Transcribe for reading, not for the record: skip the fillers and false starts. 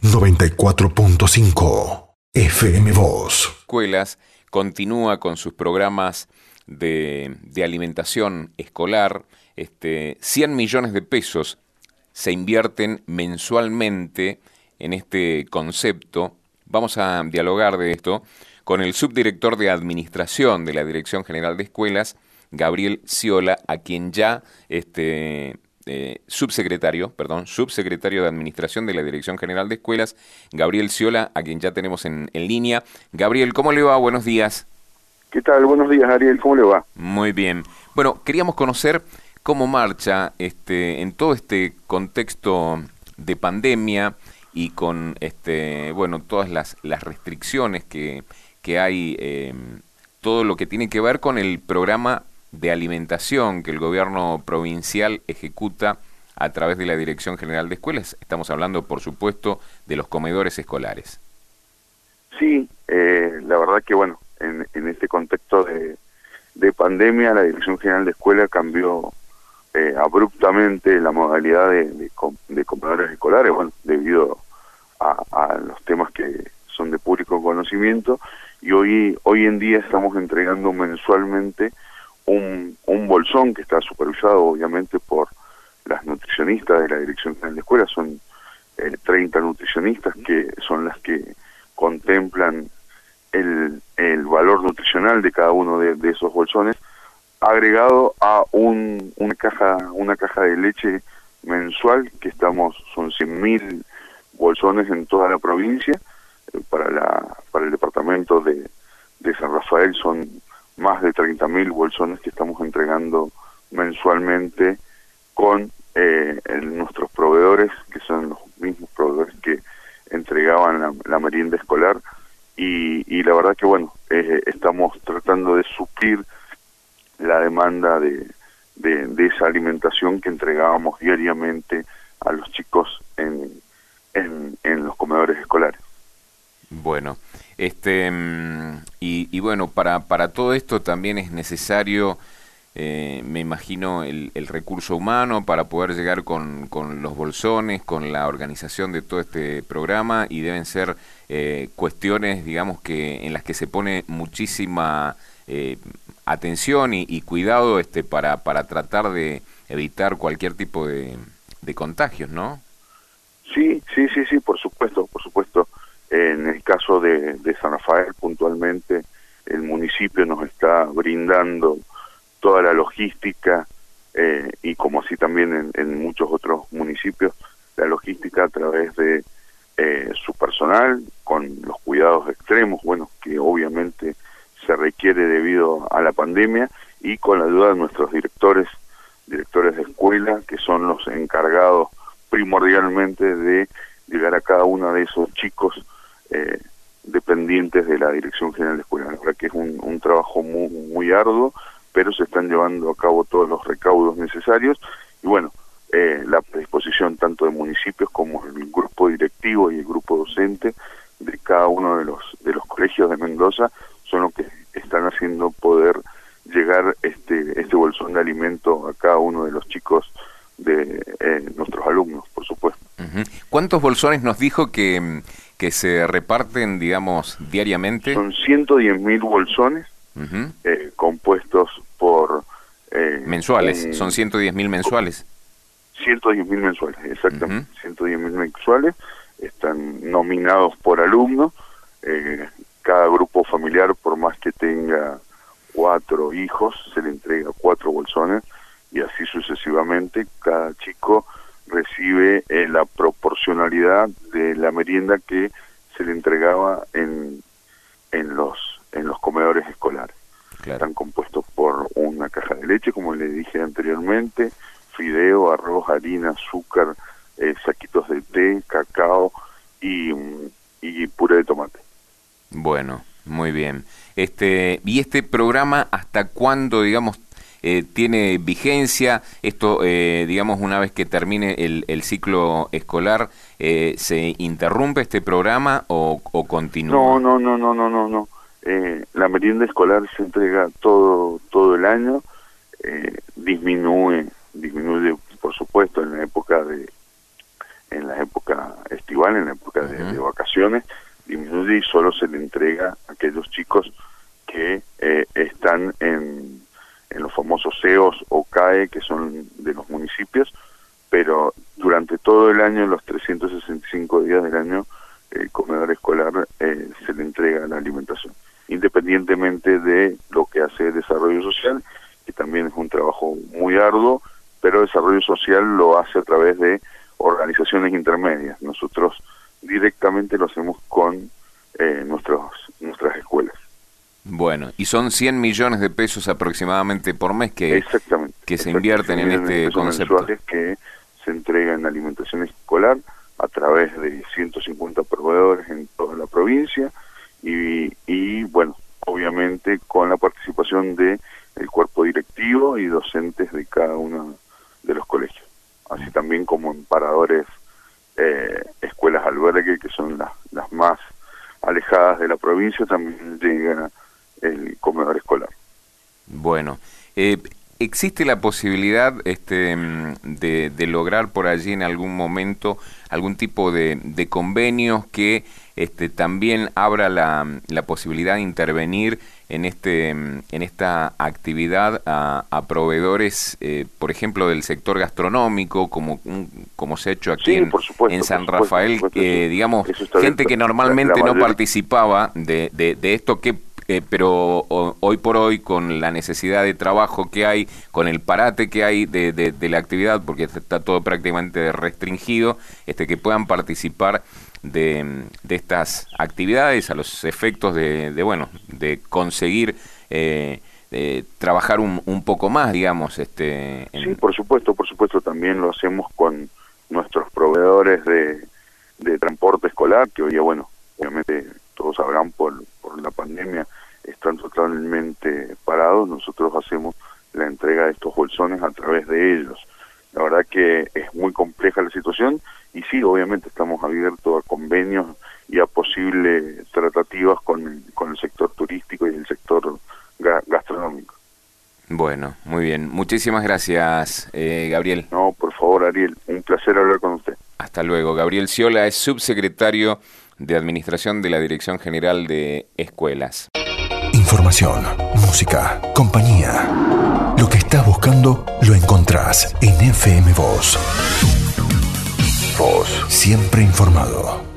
94.5 FM Voz. Escuelas continúa con sus programas de alimentación escolar. 100 millones de pesos se invierten mensualmente en este concepto. Vamos a dialogar de esto con el subdirector de Administración de la Dirección General de Escuelas, Gabriel Ciola, a quien ya subsecretario de Administración de la Dirección General de Escuelas, Gabriel Ciola, a quien ya tenemos en línea. Gabriel, ¿cómo le va? Buenos días. ¿Qué tal? Buenos días, Ariel. ¿Cómo le va? Muy bien. Bueno, queríamos conocer cómo marcha en todo este contexto de pandemia y con todas las restricciones que hay, todo lo que tiene que ver con el programa de alimentación que el gobierno provincial ejecuta a través de la Dirección General de Escuelas. Estamos hablando, por supuesto, de los comedores escolares. Sí, la verdad que bueno, en este contexto de pandemia, la Dirección General de Escuelas cambió abruptamente la modalidad de comedores escolares, bueno, debido a los temas que son de público conocimiento, y hoy en día estamos entregando mensualmente un bolsón que está supervisado obviamente por las nutricionistas de la Dirección General de Escuelas. Son 30 nutricionistas que son las que contemplan el valor nutricional de cada uno de esos bolsones, agregado a una caja de leche mensual que son 100.000 bolsones en toda la provincia. Para el departamento de San Rafael son más de 30.000 bolsones que estamos entregando mensualmente con nuestros proveedores, que son los mismos proveedores que entregaban la merienda escolar, y la verdad que bueno, estamos tratando de suplir la demanda de esa alimentación que entregábamos diariamente a los chicos en los comedores escolares. Bueno, y bueno, para todo esto también es necesario, me imagino, el recurso humano para poder llegar con los bolsones, con la organización de todo este programa, y deben ser cuestiones, digamos, en las que se pone muchísima atención y cuidado para tratar de evitar cualquier tipo de contagios, ¿no? Sí, por supuesto. En el caso de San Rafael, puntualmente, el municipio nos está brindando toda la logística, y como así también en muchos otros municipios, la logística a través de su personal, con los cuidados extremos, bueno, que obviamente se requiere debido a la pandemia, y con la ayuda de nuestros directores de escuela, que son los encargados primordialmente de llegar a cada uno de esos chicos dependientes de la Dirección General de Escuelas. La verdad que es un trabajo muy arduo, pero se están llevando a cabo todos los recaudos necesarios, y bueno, la predisposición tanto de municipios como el grupo directivo y el grupo docente de cada uno de los colegios de Mendoza son los que están haciendo poder llegar este bolsón de alimento a cada uno de los chicos de nuestros alumnos, por supuesto. Uh-huh. ¿Cuántos bolsones nos dijo que se reparten, digamos, diariamente? Son 110.000 bolsones, uh-huh, compuestos por... mensuales, son 110.000 mensuales. 110.000 mensuales, exactamente. Uh-huh. 110.000 mensuales, están nominados por alumnos. Cada grupo familiar, por más que tenga 4 hijos, se le entrega 4 bolsones, y así sucesivamente. Cada chico recibe la proporcionalidad de la merienda que se le entregaba en los comedores escolares. Claro. Están compuestos por una caja de leche, como le dije anteriormente, fideo, arroz, harina, azúcar, saquitos de té, cacao y puré de tomate. Bueno, muy bien. ¿Y este programa hasta cuándo, digamos, tiene vigencia? Esto, digamos, una vez que termine el ciclo escolar, ¿se interrumpe este programa o continúa? No. La merienda escolar se entrega todo el año. Disminuye, por supuesto, en la época en la época estival, en la época de vacaciones, disminuye y solo se le entrega a aquellos chicos que están en los famosos CEOs o CAE, que son de los municipios, pero durante todo el año, los 365 días del año, el comedor escolar se le entrega la alimentación, independientemente de lo que hace el desarrollo social, que también es un trabajo muy arduo, pero el desarrollo social lo hace a través de organizaciones intermedias. Nosotros directamente lo hacemos con nuestras escuelas. Bueno, y son 100 millones de pesos aproximadamente por mes que se invierten en este concepto. Que se entrega en alimentación escolar a través de 150 proveedores en toda la provincia y bueno, obviamente con la participación de el cuerpo directivo y docentes de cada uno de los colegios, así también como en paradores, escuelas albergue, que son las más alejadas de la provincia, también llega el comedor escolar. Bueno, ¿existe la posibilidad de lograr por allí en algún momento algún tipo de convenios que también abra la posibilidad de intervenir en esta actividad a proveedores, por ejemplo, del sector gastronómico, como se ha hecho aquí en San Rafael, digamos, gente que normalmente no participaba de esto, pero hoy por hoy, con la necesidad de trabajo que hay, con el parate que hay de la actividad, porque está todo prácticamente restringido, que puedan participar de estas actividades a los efectos de conseguir trabajar un poco más, digamos. Sí, por supuesto, también lo hacemos con nuestros proveedores de transporte escolar, que hoy día, bueno, obviamente todos sabrán por la pandemia, están totalmente parados. Nosotros hacemos la entrega de estos bolsones a través de ellos. La verdad que es muy compleja la situación y sí, obviamente estamos abiertos a convenios y a posibles tratativas con el sector turístico y el sector gastronómico. Bueno, muy bien. Muchísimas gracias, Gabriel. No, por favor, Ariel, un placer hablar con usted. Hasta luego. Gabriel Ciola es subsecretario de Administración de la Dirección General de Escuelas. Información, música, compañía. Lo que estás buscando lo encontrás en FM Voz. Voz, siempre informado.